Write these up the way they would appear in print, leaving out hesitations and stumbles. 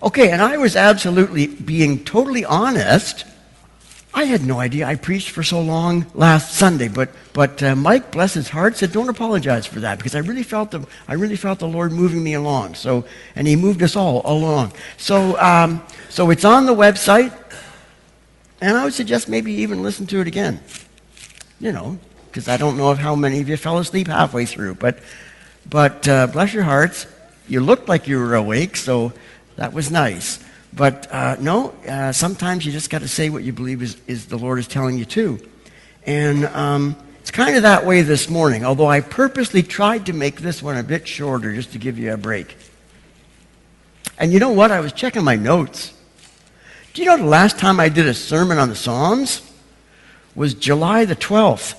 Okay, and I was absolutely being totally honest. I had no idea I preached for so long last Sunday, but Mike, bless his heart, said, "Don't apologize for that," because I really felt the Lord moving me along. So, and He moved us all along. So it's on the website, and I would suggest maybe even listen to it again. Because I don't know of how many of you fell asleep halfway through, but bless your hearts, you looked like you were awake, so that was nice. But sometimes you just got to say what you believe is the Lord is telling you to. And it's kind of that way this morning, although I purposely tried to make this one a bit shorter just to give you a break. And you know what? I was checking my notes. Do you know the last time I did a sermon on the Psalms was July the 12th?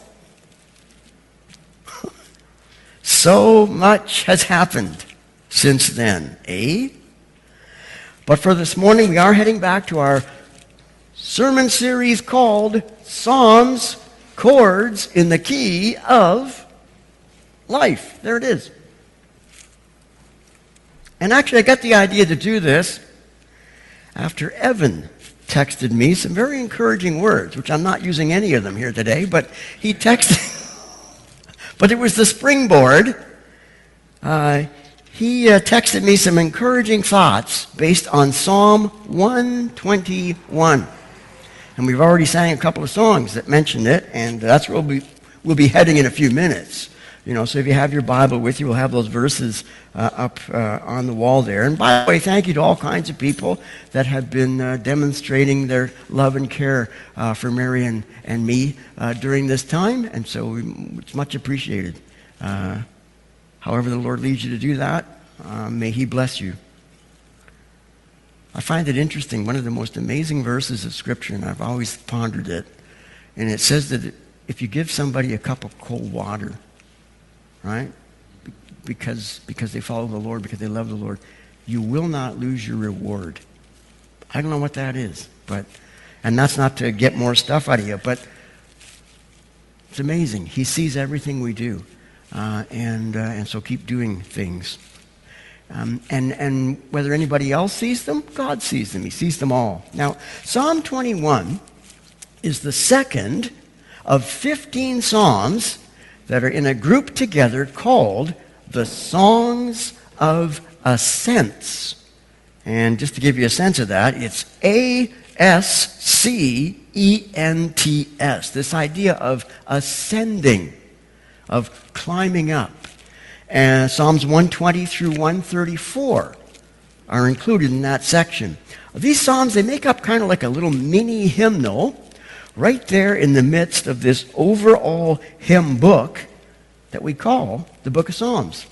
So much has happened since then, eh? But for this morning, we are heading back to our sermon series called Psalms, Chords in the Key of Life. There it is. And actually, I got the idea to do this after Evan texted me some very encouraging words, which I'm not using any of them here today, but he texted, but it was the springboard. He texted me some encouraging thoughts based on Psalm 121. And we've already sang a couple of songs that mentioned it, and that's where we'll be heading in a few minutes. So if you have your Bible with you, we'll have those verses up on the wall there. And by the way, thank you to all kinds of people that have been demonstrating their love and care for Mary and me during this time, and so it's much appreciated. However the Lord leads you to do that, may He bless you. I find it interesting, one of the most amazing verses of Scripture, and I've always pondered it, and it says that if you give somebody a cup of cold water, right, because they follow the Lord, because they love the Lord, you will not lose your reward. I don't know what that is, and that's not to get more stuff out of you, but it's amazing. He sees everything we do. And so keep doing things. And whether anybody else sees them, God sees them. He sees them all. Now, Psalm 21 is the second of 15 psalms that are in a group together called the Songs of Ascents. And just to give you a sense of that, it's A-S-C-E-N-T-S, this idea of ascending, of climbing up. And Psalms 120 through 134 are included in that section. These psalms, they make up kind of like a little mini hymnal right there in the midst of this overall hymn book that we call the Book of Psalms.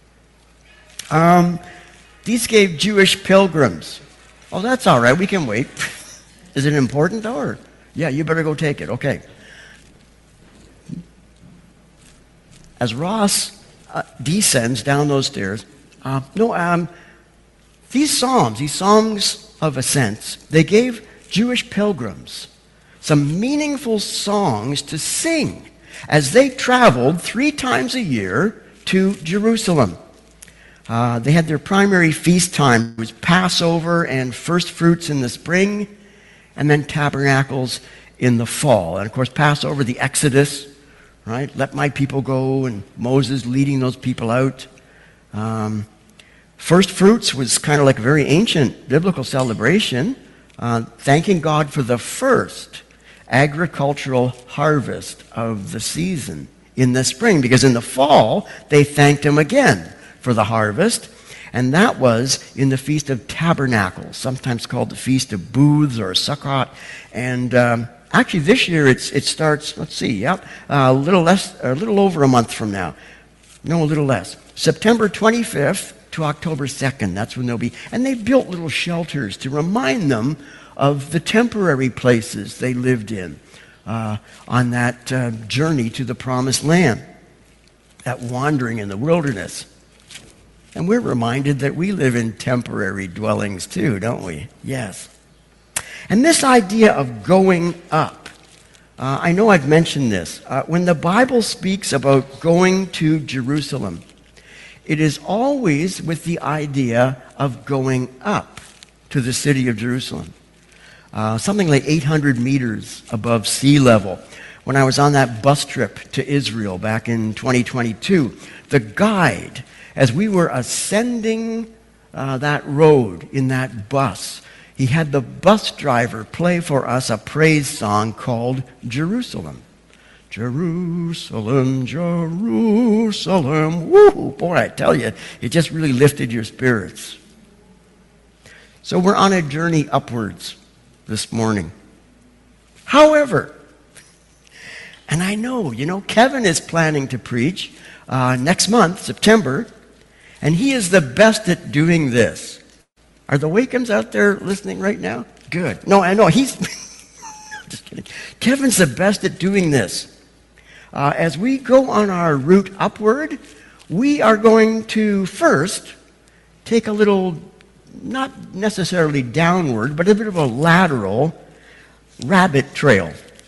These gave Jewish pilgrims. Oh, that's all right. We can wait. Is it important, though? Or? Yeah, you better go take it. Okay. As Ross descends down those stairs, these Songs of Ascents, they gave Jewish pilgrims some meaningful songs to sing as they traveled 3 times a year to Jerusalem. They had their primary feast time. It was Passover and first fruits in the spring, and then tabernacles in the fall. And of course, Passover, the Exodus, right? Let my people go, and Moses leading those people out. First fruits was kind of like a very ancient biblical celebration, thanking God for the first agricultural harvest of the season in the spring, because in the fall they thanked Him again for the harvest, and that was in the Feast of Tabernacles, sometimes called the Feast of Booths or Sukkot. And actually, this year it starts. Let's see, a little over a month from now. No, a little less. September 25th to October 2nd. That's when they'll be. And they built little shelters to remind them of the temporary places they lived in on that journey to the Promised Land, that wandering in the wilderness. And we're reminded that we live in temporary dwellings too, don't we? Yes. And this idea of going up, I know I've mentioned this. When the Bible speaks about going to Jerusalem, it is always with the idea of going up to the city of Jerusalem, something like 800 meters above sea level. When I was on that bus trip to Israel back in 2022, the guide, as we were ascending that road in that bus, he had the bus driver play for us a praise song called Jerusalem. Jerusalem, Jerusalem. Woo! Boy, I tell you, it just really lifted your spirits. So we're on a journey upwards this morning. However, and I know, Kevin is planning to preach next month, September, and he is the best at doing this. Are the Wakems out there listening right now? Good. No, I know, he's... just kidding. Kevin's the best at doing this. As we go on our route upward, we are going to first take a little, not necessarily downward, but a bit of a lateral rabbit trail.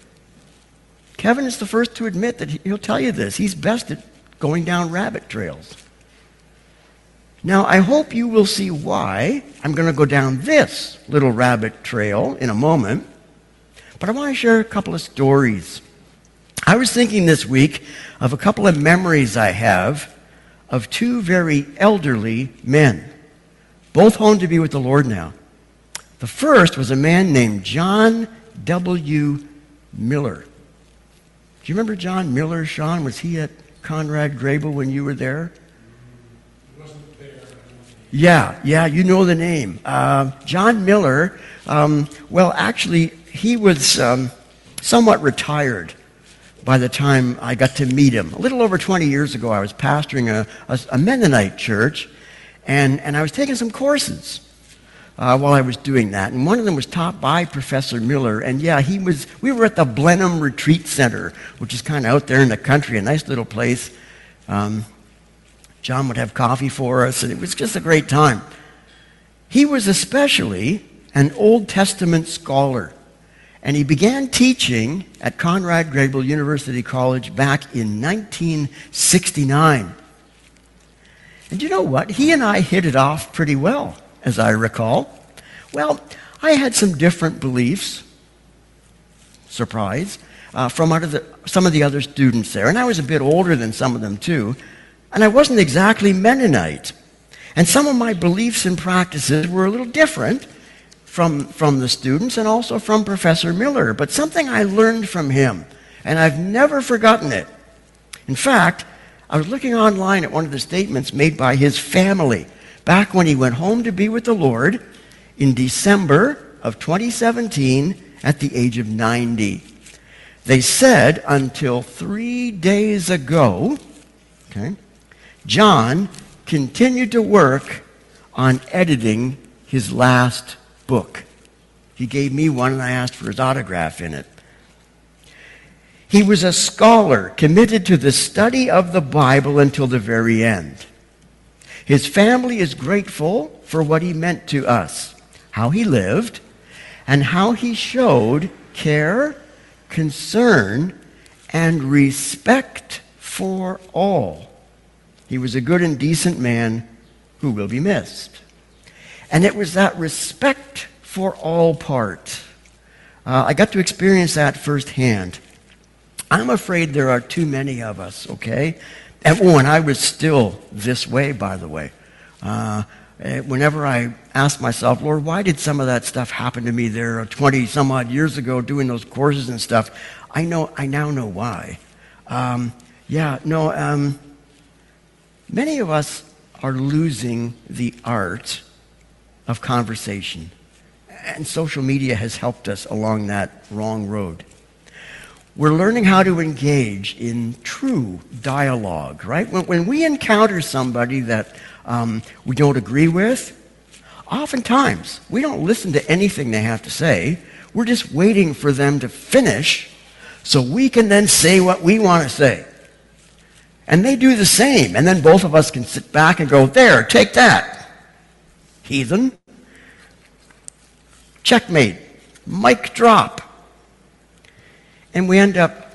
Kevin is the first to admit that he'll tell you this. He's best at going down rabbit trails. Now, I hope you will see why I'm going to go down this little rabbit trail in a moment, but I want to share a couple of stories. I was thinking this week of a couple of memories I have of two very elderly men, both home to be with the Lord now. The first was a man named John W. Miller. Do you remember John Miller, Sean? Was he at Conrad Grable when you were there? He wasn't there. Yeah, you know the name. John Miller, well, actually, he was somewhat retired by the time I got to meet him. A little over 20 years ago, I was pastoring a Mennonite church, and I was taking some courses while I was doing that. And one of them was taught by Professor Miller. And yeah, we were at the Blenheim Retreat Center, which is kind of out there in the country, a nice little place. John would have coffee for us, and it was just a great time. He was especially an Old Testament scholar. And he began teaching at Conrad Grable University College back in 1969. And you know what? He and I hit it off pretty well, as I recall. Well, I had some different beliefs, surprise, from some of the other students there. And I was a bit older than some of them, too. And I wasn't exactly Mennonite. And some of my beliefs and practices were a little different from the students and also from Professor Miller. But something I learned from him, and I've never forgotten it. In fact, I was looking online at one of the statements made by his family back when he went home to be with the Lord in December of 2017 at the age of 90. They said, until 3 days ago, John continued to work on editing his last book. He gave me one, and I asked for his autograph in it. He was a scholar committed to the study of the Bible until the very end. His family is grateful for what he meant to us, how he lived, and how he showed care, concern, and respect for all. He was a good and decent man who will be missed. And it was that respect for all part. I got to experience that firsthand. I'm afraid there are too many of us, okay? And I was still this way, by the way. Whenever I ask myself, Lord, why did some of that stuff happen to me there 20-some-odd years ago doing those courses and stuff? I now know why. Many of us are losing the art of conversation. And social media has helped us along that wrong road. We're learning how to engage in true dialogue, right? When we encounter somebody that we don't agree with, oftentimes we don't listen to anything they have to say. We're just waiting for them to finish so we can then say what we want to say. And they do the same. And then both of us can sit back and go, there, take that, heathen. Checkmate. Mic drop. And we end up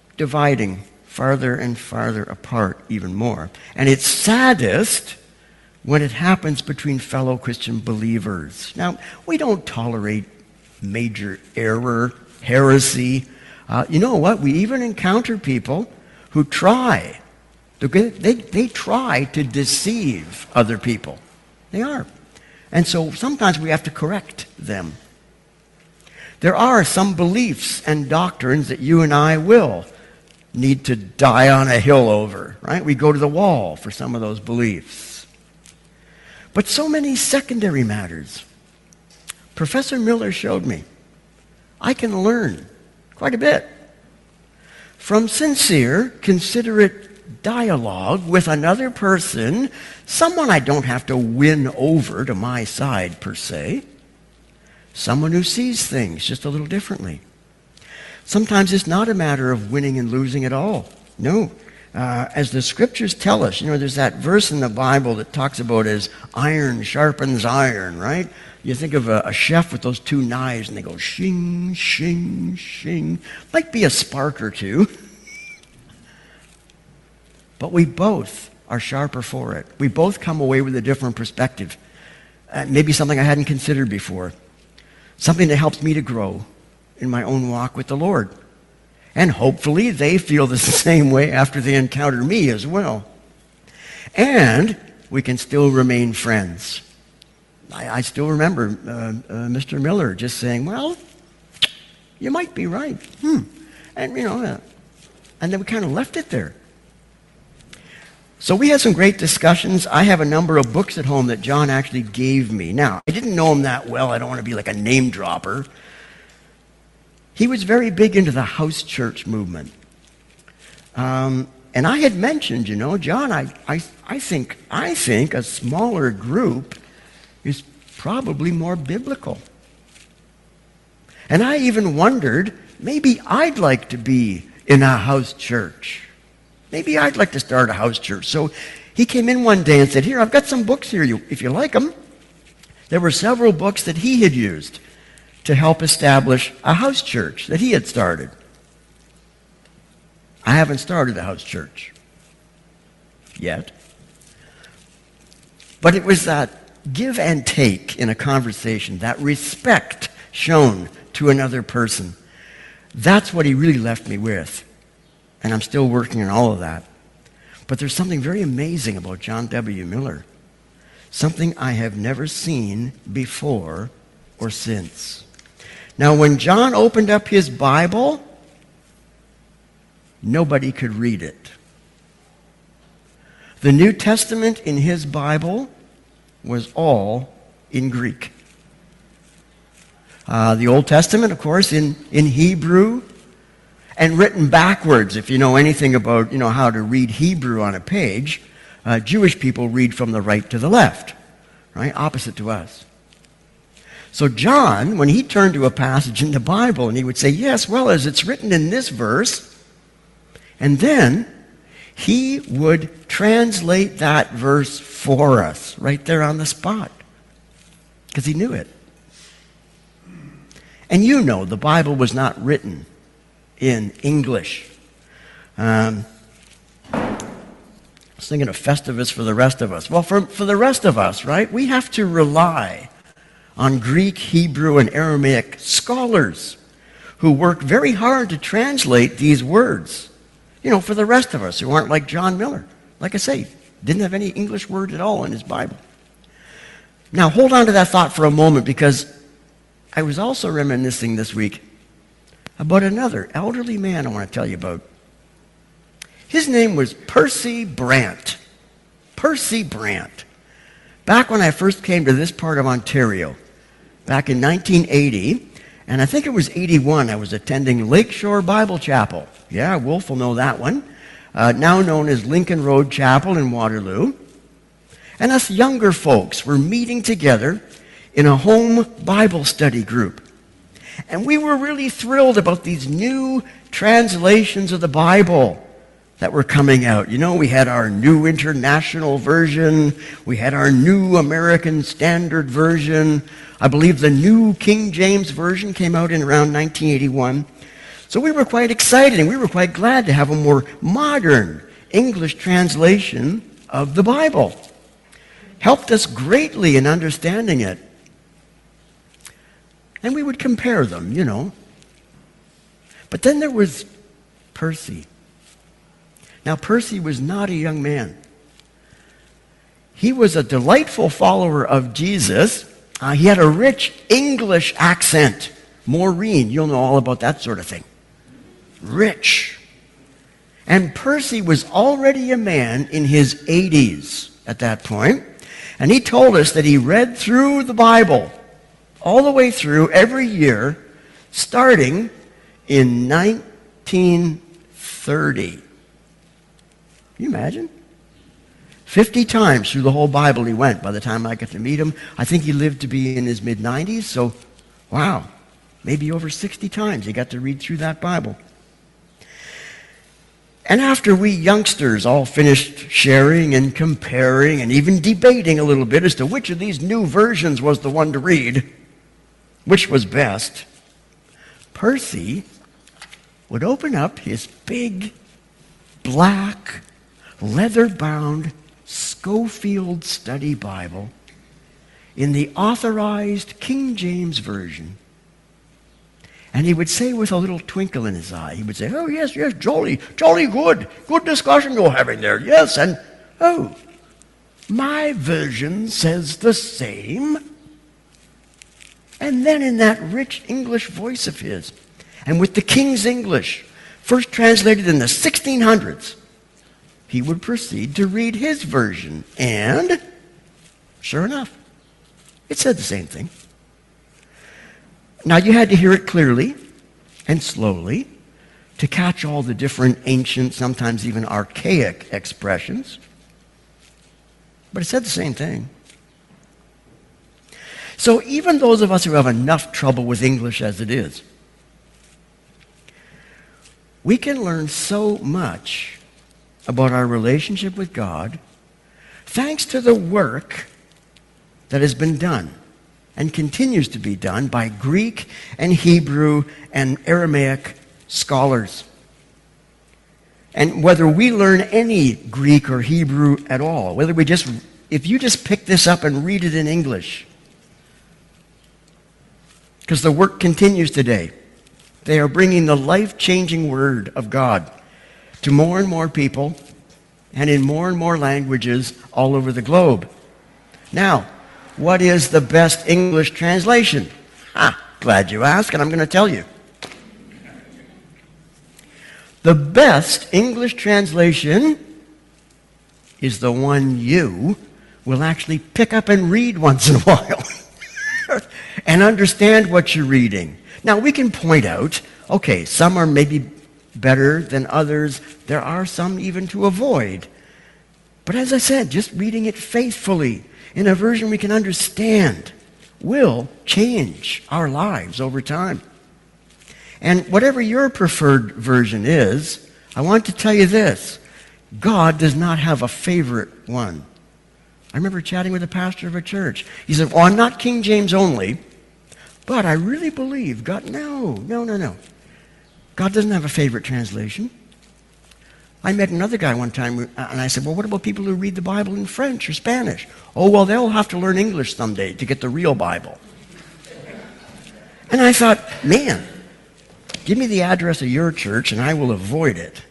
dividing farther and farther apart even more. And it's saddest when it happens between fellow Christian believers. Now, we don't tolerate major error, heresy. You know what? We even encounter people who try. They try to deceive other people. They are. And so sometimes we have to correct them. There are some beliefs and doctrines that you and I will need to die on a hill over, right? We go to the wall for some of those beliefs. But so many secondary matters. Professor Miller showed me I can learn quite a bit from sincere, considerate dialogue with another person, someone I don't have to win over to my side per se, someone who sees things just a little differently. Sometimes it's not a matter of winning and losing at all. No. As the scriptures tell us, there's that verse in the Bible that talks about as iron sharpens iron, right? You think of a chef with those two knives and they go shing, shing, shing. Might be a spark or two. But we both are sharper for it. We both come away with a different perspective. Maybe something I hadn't considered before. Something that helps me to grow in my own walk with the Lord. And hopefully they feel the same way after they encounter me as well. And we can still remain friends. I still remember Mr. Miller just saying, well, you might be right. And, and then we kind of left it there. So we had some great discussions. I have a number of books at home that John actually gave me. Now, I didn't know him that well. I don't want to be like a name dropper. He was very big into the house church movement. And I had mentioned, John, I think a smaller group is probably more biblical. And I even wondered, maybe I'd like to be in a house church. Maybe I'd like to start a house church. So he came in one day and said, here, I've got some books here, if you like them. There were several books that he had used to help establish a house church that he had started. I haven't started a house church yet. But it was that give and take in a conversation, that respect shown to another person. That's what he really left me with. And I'm still working on all of that. But there's something very amazing about John W. Miller. Something I have never seen before or since. Now, when John opened up his Bible, nobody could read it. The New Testament in his Bible was all in Greek. The Old Testament, of course, in Hebrew, and written backwards. If you know anything about, how to read Hebrew on a page, Jewish people read from the right to the left, right? Opposite to us. So John, when he turned to a passage in the Bible, and he would say, yes, well, as it's written in this verse, and then he would translate that verse for us right there on the spot, because he knew it. And the Bible was not written in English. I was thinking of Festivus for the rest of us. Well, for the rest of us, right, we have to rely on Greek, Hebrew, and Aramaic scholars who work very hard to translate these words. For the rest of us who aren't like John Miller. Like I say, didn't have any English word at all in his Bible. Now, hold on to that thought for a moment, because I was also reminiscing this week about another elderly man I want to tell you about. His name was Percy Brant. Percy Brant. Back when I first came to this part of Ontario, back in 1980, and I think it was 81, I was attending Lakeshore Bible Chapel. Yeah, Wolf will know that one. Now known as Lincoln Road Chapel in Waterloo. And us younger folks were meeting together in a home Bible study group. And we were really thrilled about these new translations of the Bible that were coming out. We had our New International Version. We had our New American Standard Version. I believe the New King James Version came out in around 1981. So we were quite excited, and we were quite glad to have a more modern English translation of the Bible. helped us greatly in understanding it. And we would compare them, you know. But then there was Percy. Now, Percy was not a young man. He was a delightful follower of Jesus. He had a rich English accent. Maureen, you'll know all about that sort of thing. Rich. And Percy was already a man in his 80s at that point. And he told us that he read through the Bible all the way through every year, starting in 1930. Can you imagine? 50 times through the whole Bible he went by the time I got to meet him. I think he lived to be in his mid-90s, so wow, maybe over 60 times he got to read through that Bible. And after we youngsters all finished sharing and comparing and even debating a little bit as to which of these new versions was the one to read, which was best, Percy would open up his big, black, leather-bound Schofield Study Bible in the authorized King James Version. And he would say with a little twinkle in his eye, he would say, "Oh, yes, yes, jolly good. Good discussion you're having there. Yes, and, oh, my version says the same." And then in that rich English voice of his, and with the King's English, first translated in the 1600s, he would proceed to read his version. And, sure enough, it said the same thing. Now, you had to hear it clearly and slowly to catch all the different ancient, sometimes even archaic expressions. But it said the same thing. So even those of us who have enough trouble with English as it is, we can learn so much about our relationship with God thanks to the work that has been done and continues to be done by Greek and Hebrew and Aramaic scholars. And whether we learn any Greek or Hebrew at all, if you just pick this up and read it in English, because the work continues today. They are bringing the life-changing Word of God to more and more people and in more and more languages all over the globe. Now, what is the best English translation? Glad you asked, and I'm going to tell you. The best English translation is the one you will actually pick up and read once in a while and understand what you're reading. Now, we can point out, okay, some are maybe better than others. There are some even to avoid. But as I said, just reading it faithfully in a version we can understand will change our lives over time. And whatever your preferred version is, I want to tell you this. God does not have a favorite one. I remember chatting with a pastor of a church. He said, "Well, I'm not King James only, but I really believe God..." No. God doesn't have a favorite translation. I met another guy one time, and I said, "Well, what about people who read the Bible in French or Spanish?" "Oh, well, they'll have to learn English someday to get the real Bible." And I thought, man, give me the address of your church and I will avoid it.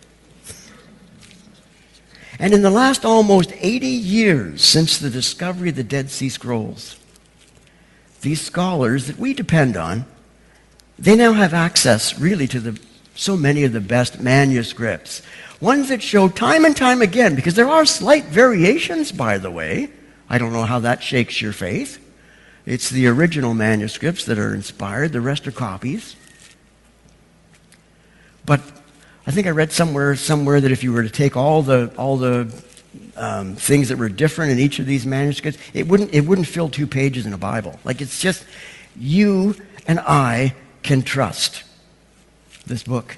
And in the last almost 80 years since the discovery of the Dead Sea Scrolls, these scholars that we depend on, they now have access really to so many of the best manuscripts. Ones that show time and time again, because there are slight variations, by the way. I don't know how that shakes your faith. It's the original manuscripts that are inspired. The rest are copies. But I think I read somewhere that if you were to take all the things that were different in each of these manuscripts, it wouldn't fill 2 pages in a Bible. Like, it's just you and I can trust this book.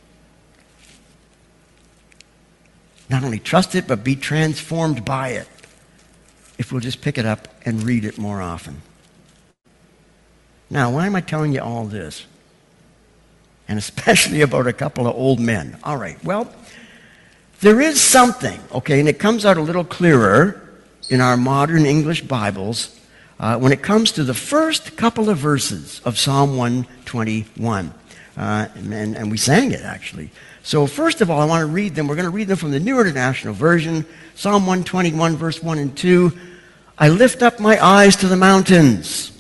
Not only trust it, but be transformed by it if we'll just pick it up and read it more often. Now, why am I telling you all this? And especially about a couple of old men. All right, well, there is something, okay, and it comes out a little clearer in our modern English Bibles when it comes to the first couple of verses of Psalm 121. And we sang it, actually. So first of all, I want to read them. We're going to read them from the New International Version. Psalm 121, verse 1 and 2. I lift up my eyes to the mountains.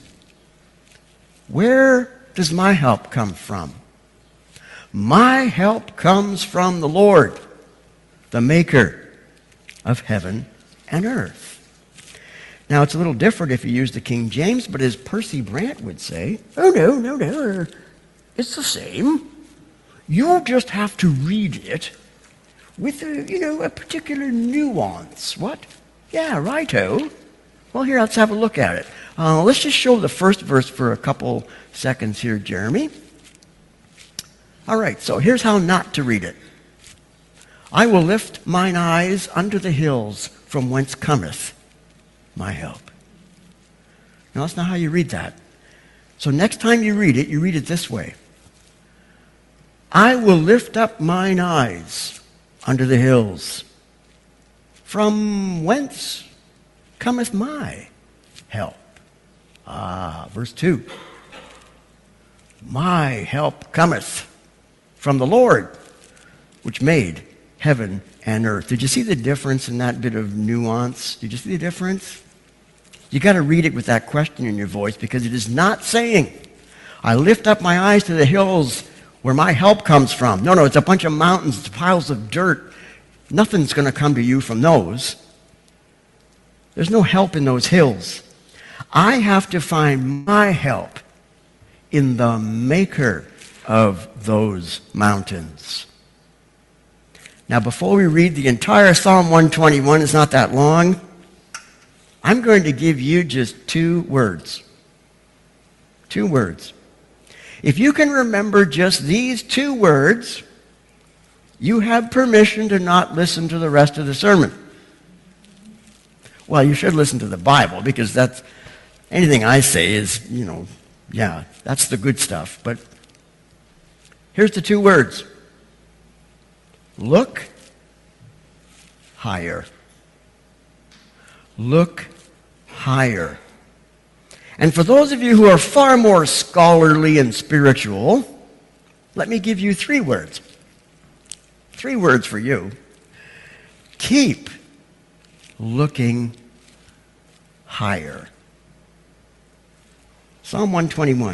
Where does my help come from? My help comes from the Lord, the maker of heaven and earth. Now, it's a little different if you use the King James, but as Percy Brant would say, oh, no, it's the same. You just have to read it with a particular nuance. What? Yeah, righto. Well, here, let's have a look at it. Let's just show the first verse for a couple seconds here, Jeremy. All right, so here's how not to read it. I will lift mine eyes unto the hills, from whence cometh my help. Now, that's not how you read that. So next time you read it this way. I will lift up mine eyes unto the hills. From whence cometh my help? Verse 2. My help cometh from the Lord, which made heaven and earth. Did you see the difference in that bit of nuance? Did you see the difference? You got to read it with that question in your voice, because it is not saying, I lift up my eyes to the hills where my help comes from. No, it's a bunch of mountains, it's piles of dirt. Nothing's going to come to you from those. There's no help in those hills. I have to find my help in the maker of those mountains. Now, before we read the entire Psalm 121, it's not that long, I'm going to give you just 2 words. 2 words. If you can remember just these 2 words, you have permission to not listen to the rest of the sermon. Well, you should listen to the Bible, because that's anything I say is, that's the good stuff. But here's the 2 words. Look higher. Look higher. And for those of you who are far more scholarly and spiritual, let me give you 3 words. 3 words for you. Keep looking higher. Psalm 121.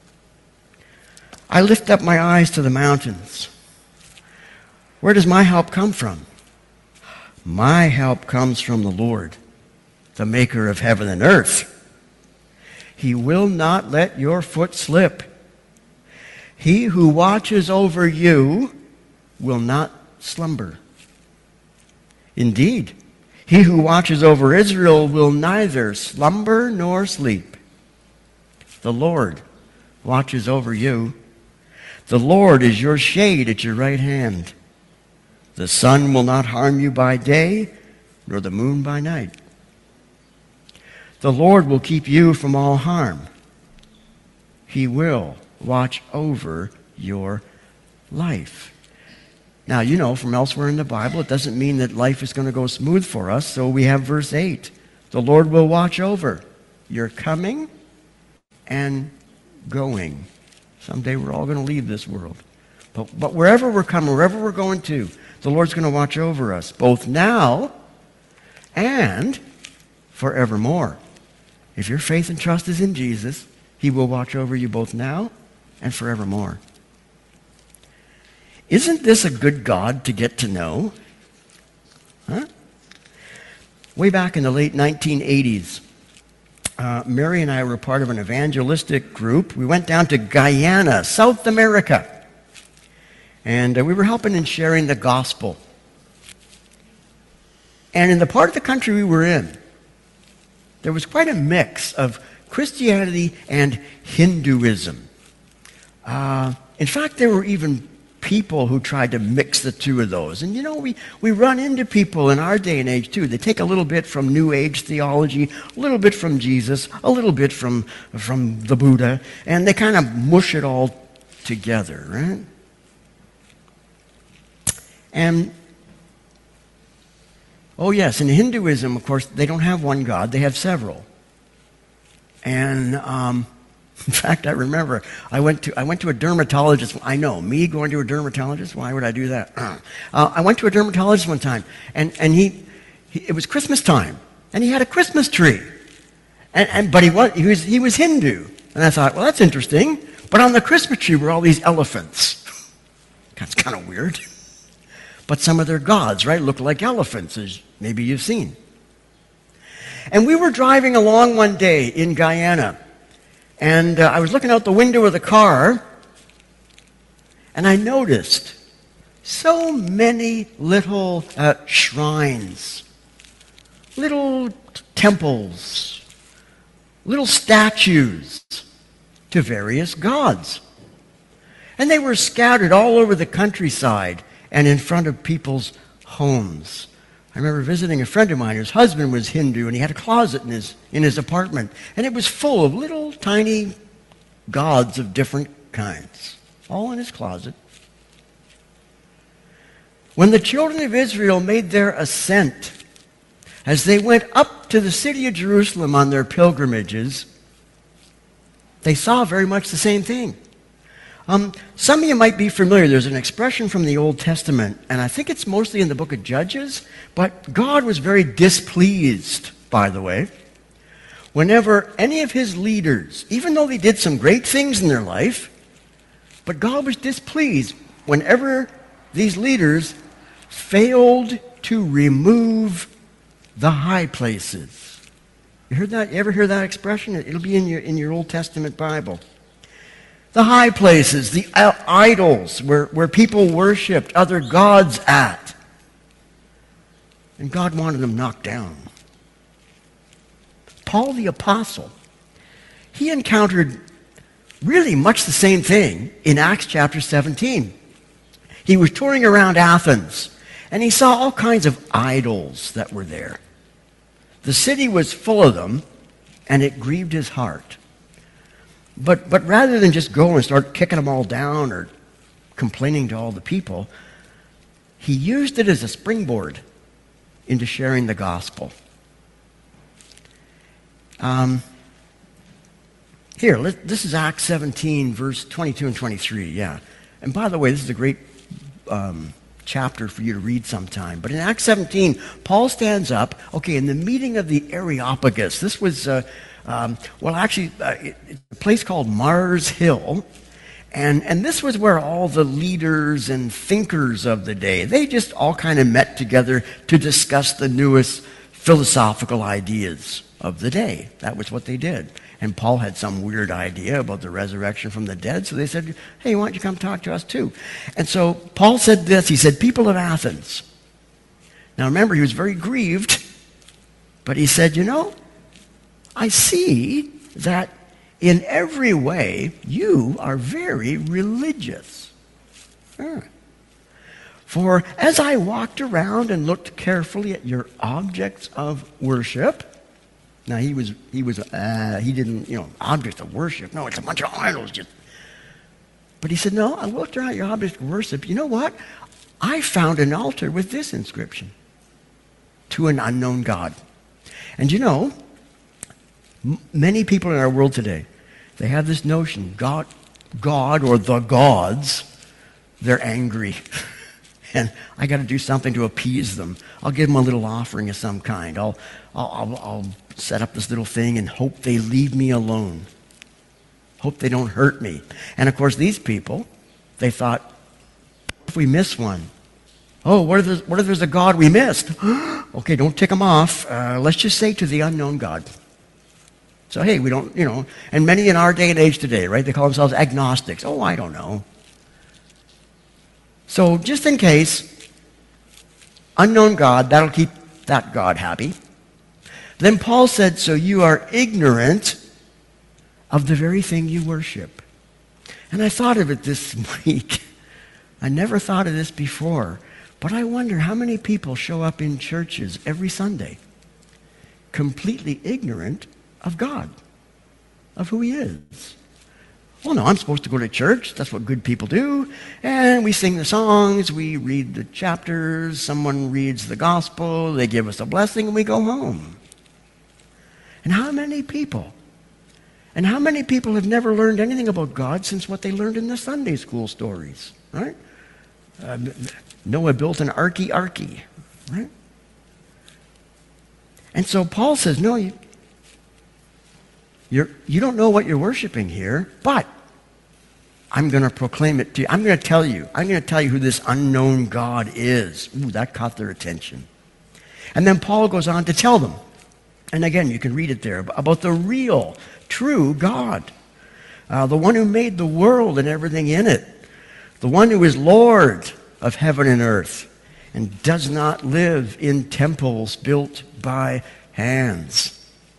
I lift up my eyes to the mountains. Where does my help come from? My help comes from the Lord, the maker of heaven and earth. He will not let your foot slip. He who watches over you will not slumber. Indeed, he who watches over Israel will neither slumber nor sleep. The Lord watches over you. The Lord is your shade at your right hand. The sun will not harm you by day, nor the moon by night. The Lord will keep you from all harm. He will watch over your life. Now, from elsewhere in the Bible, it doesn't mean that life is going to go smooth for us, so we have verse 8. The Lord will watch over your coming and going. Someday we're all going to leave this world. But wherever we're coming, wherever we're going to, the Lord's going to watch over us, both now and forevermore. If your faith and trust is in Jesus, he will watch over you both now and forevermore. Isn't this a good God to get to know? Huh? Way back in the late 1980s, Mary and I were part of an evangelistic group. We went down to Guyana, South America. And we were helping in sharing the gospel. And in the part of the country we were in, there was quite a mix of Christianity and Hinduism. In fact, there were even people who tried to mix the two of those. And we run into people in our day and age too. They take a little bit from New Age theology, a little bit from Jesus, a little bit from the Buddha, and they kind of mush it all together, right? And Oh, yes, in Hinduism, of course, they don't have one God, they have several. And in fact, I remember I went to a dermatologist. I know, me going to a dermatologist, why would I do that? I went to a dermatologist one time, and it was Christmas time, and he had a Christmas tree. But he was Hindu. And I thought, well, that's interesting. But on the Christmas tree were all these elephants. That's kind of weird. But some of their gods, right, look like elephants, as maybe you've seen. And we were driving along one day in Guyana, and I was looking out the window of the car, and I noticed so many little shrines, little temples, little statues to various gods. And they were scattered all over the countryside and in front of people's homes. I remember visiting a friend of mine whose husband was Hindu, and he had a closet in his apartment, and it was full of little tiny gods of different kinds, all in his closet. When the children of Israel made their ascent, as they went up to the city of Jerusalem on their pilgrimages, they saw very much the same thing. Some of you might be familiar. There's an expression from the Old Testament, and I think it's mostly in the book of Judges, but God was very displeased, by the way, whenever any of his leaders, even though they did some great things in their life, but God was displeased whenever these leaders failed to remove the high places. You heard that? You ever hear that expression? It'll be in your Old Testament Bible. The high places, the idols where people worshipped other gods at. And God wanted them knocked down. Paul the Apostle, he encountered really much the same thing in Acts chapter 17. He was touring around Athens, and he saw all kinds of idols that were there. The city was full of them, and it grieved his heart. But rather than just go and start kicking them all down or complaining to all the people, he used it as a springboard into sharing the gospel. This is Acts 17, verse 22 and 23, yeah. And by the way, this is a great chapter for you to read sometime. But in Acts 17, Paul stands up, in the meeting of the Areopagus. This was... it's a place called Mars Hill, and this was where all the leaders and thinkers of the day, they just all kind of met together to discuss the newest philosophical ideas of the day. That was what they did. And Paul had some weird idea about the resurrection from the dead, so they said, hey, why don't you come talk to us too? And so Paul said this, he said, people of Athens. Now remember, he was very grieved, but he said, I see that in every way you are very religious. For as I walked around and looked carefully at your objects of worship, now he didn't, objects of worship. No, it's a bunch of idols. But he said, no, I looked around at your objects of worship. You know what? I found an altar with this inscription: to an unknown God. And many people in our world today, they have this notion, God or the gods, they're angry. And I got to do something to appease them. I'll give them a little offering of some kind. I'll set up this little thing and hope they leave me alone. Hope they don't hurt me. And of course, these people, they thought, if we miss one, what if there's a God we missed? Okay, don't tick them off. Let's just say to the unknown God. So, hey, we don't, and many in our day and age today, right, they call themselves agnostics. Oh, I don't know. So, just in case, unknown God, that'll keep that God happy. Then Paul said, so you are ignorant of the very thing you worship. And I thought of it this week. I never thought of this before. But I wonder how many people show up in churches every Sunday completely ignorant of God, of who he is. Well, no, I'm supposed to go to church. That's what good people do. And we sing the songs, we read the chapters, someone reads the gospel, they give us a blessing, and we go home. And how many people have never learned anything about God since what they learned in the Sunday school stories, right? Noah built an arky, right? And so Paul says, no, you don't know what you're worshiping here, but I'm going to proclaim it to you. I'm going to tell you who this unknown God is. Ooh, that caught their attention. And then Paul goes on to tell them, and again, you can read it there, about the real, true God, the one who made the world and everything in it, the one who is Lord of heaven and earth, and does not live in temples built by hands.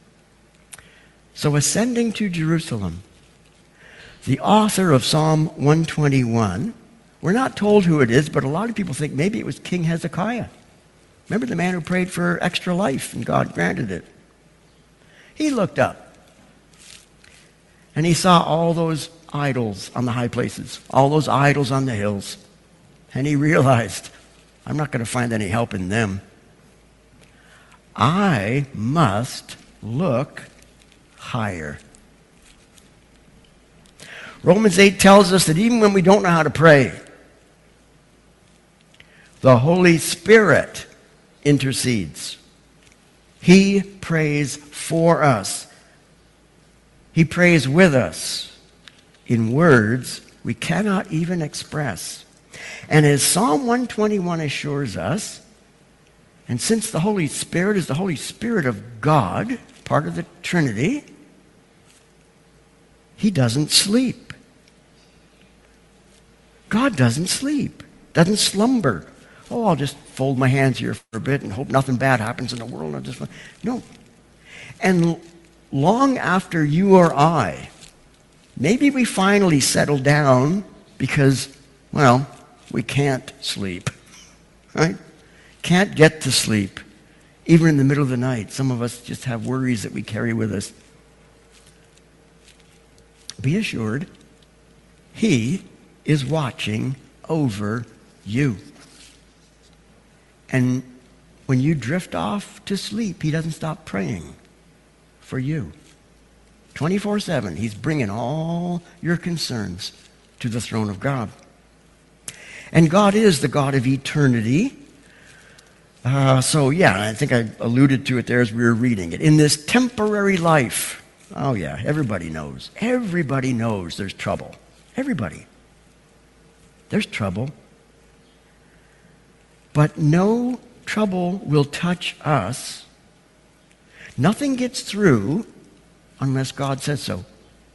So ascending to Jerusalem, the author of Psalm 121, we're not told who it is, but a lot of people think maybe it was King Hezekiah. Remember the man who prayed for extra life and God granted it? He looked up and he saw all those idols on the high places, all those idols on the hills, and he realized, I'm not going to find any help in them. I must look higher. Romans 8 tells us that even when we don't know how to pray, the Holy Spirit intercedes. He prays for us. He prays with us in words we cannot even express. And as Psalm 121 assures us, and since the Holy Spirit is the Holy Spirit of God, part of the Trinity, he doesn't sleep. God doesn't sleep, doesn't slumber. Oh, I'll just fold my hands here for a bit and hope nothing bad happens in the world. No. And long after you or I, maybe we finally settle down because, well, we can't sleep, right? Can't get to sleep. Even in the middle of the night, some of us just have worries that we carry with us. Be assured, he is watching over you. And when you drift off to sleep, he doesn't stop praying for you. 24/7, he's bringing all your concerns to the throne of God. And God is the God of eternity. I think I alluded to it there as we were reading it. In this temporary life, oh yeah, everybody knows. Everybody knows there's trouble. Everybody. There's trouble. But no trouble will touch us. Nothing gets through unless God says so.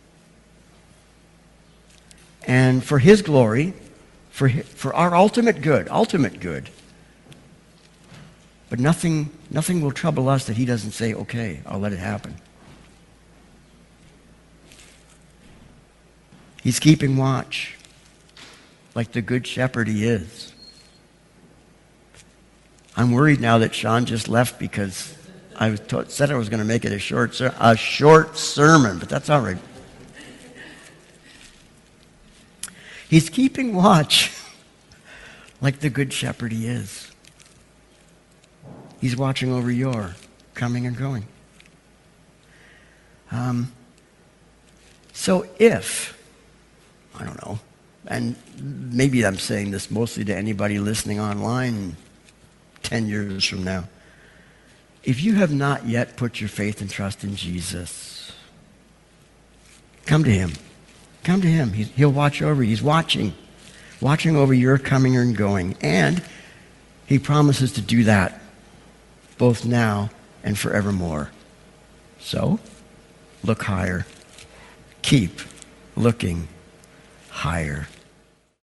And for his glory, for our ultimate good. But nothing will trouble us that he doesn't say, okay, I'll let it happen. He's keeping watch, like the good shepherd he is. I'm worried now that Sean just left because I said I was going to make it a short sermon, but that's all right. He's keeping watch, like the good shepherd he is. He's watching over your coming and going. So if, I don't know, and maybe I'm saying this mostly to anybody listening online 10 years from now, if you have not yet put your faith and trust in Jesus, come to him. Come to him. He'll watch over you. He's watching over your coming and going. And he promises to do that both now and forevermore. So, look higher. Keep looking higher.